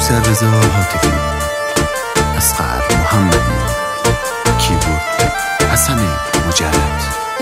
رضا هاتفی، اصغر محمدی، کیبورد حسن مجرد.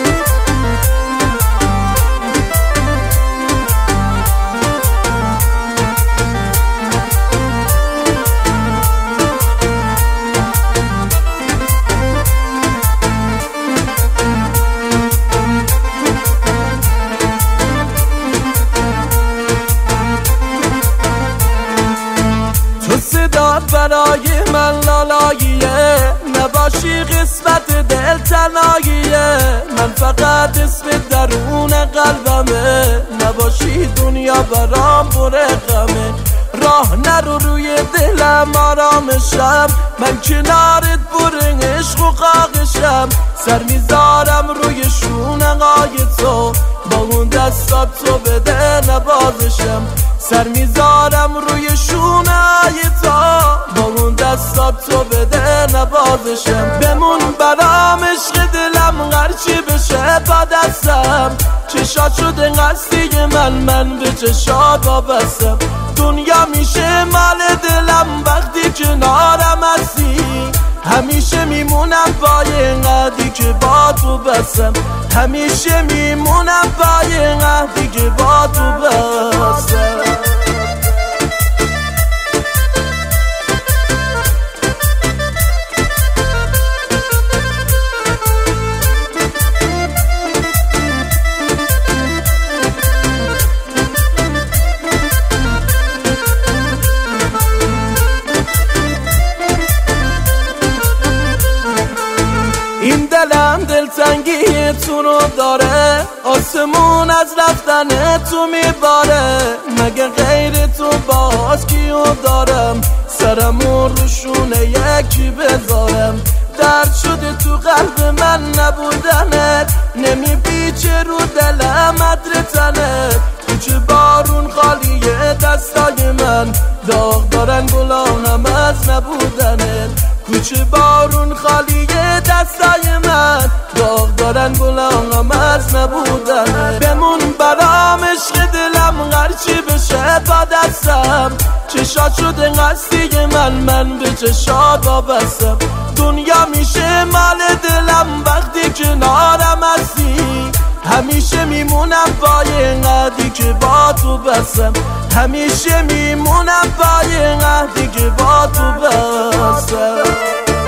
برای من لالاییه، نباشی قسمت دل تنهاییه. من فقط اسم درون قلبمه، نباشی دنیا برام پر غمه. راه نرو روی دلم آرامشم، من کنارت پر عشق و خاکشم. سر میذارم روی شونه‌های تو، با اون دستات تو بده نبازشم. سر میذارم روی شونه‌های تو، با اون دستات تو بده نبازشم. بمون برام عشق دلم هرچی بشه با دستم. چشات شده قصدی من به چشات وابستم. دنیا میشه مال دلم وقتی کنارم هستی. همیشه میمونم پای قدی که با تو بستم. همیشه میمونم پای قدی که با تو بستم. این دلم دلتنگی تو رو داره، آسمون از رفتن تو میباره. مگه غیر تو باز کیو دارم، سرمون رو شونه یکی بذارم. درد شده تو قلب من نبودنت، نمیپیچه رو دلم عطر تنت. کوچه بارون خالیه دستای من، داغ دارن گلا هم از نبودنت. کوچه بارون خالیه دستای من، داغ دارن گلا هم از نبودنت. بمون برام عشق دلم هرچی بشه با دستم. چشات شده قصدی من به چشات وابستم. دنیا میشه مال دلم وقتی کنارم هستی. همیشه میمونم پای قدی که با تو بستم. همیشه میمونم پای قدی که با تو بستم.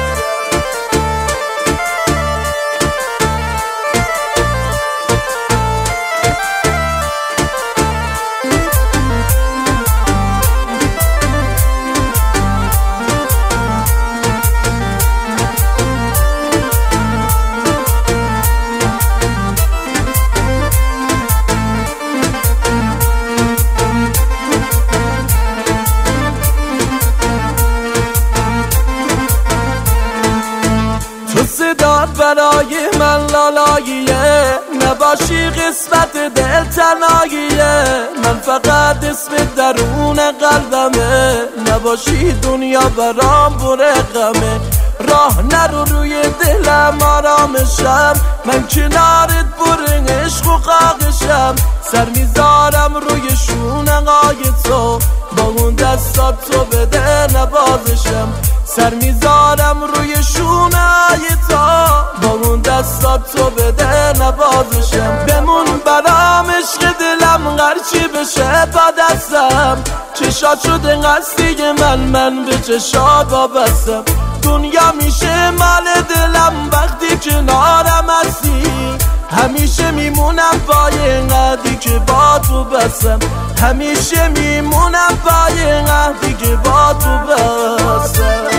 صدات برای من لالاییه، نباشی قسمت دل تنهاییه. من فقط اسم درون قلبمه، نباشی دنیا برام پر غمه. راه نرو روی دلم آرامشم، من کنارت پر عشق و خاکشم. سر میذارم روی شونه‌های تو، با اون دستات تو بده نبازشم. سر میذارم روی شونه‌های تو، با اون دستات تو بده نبازشم. بمون برام عشق دلم هرچی بشه با دستم. چشات شده قصدی من به چشات وابستم. دنیا میشه مال دلم وقتی کنارم هستی. همیشه میمونم پای قدی که با تو بستم. همیشه میمونم پای قدی که با تو بستم.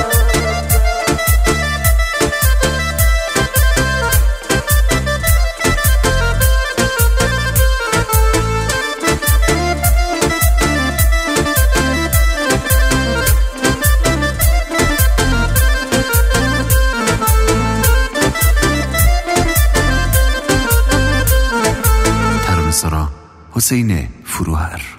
حسین فروهر.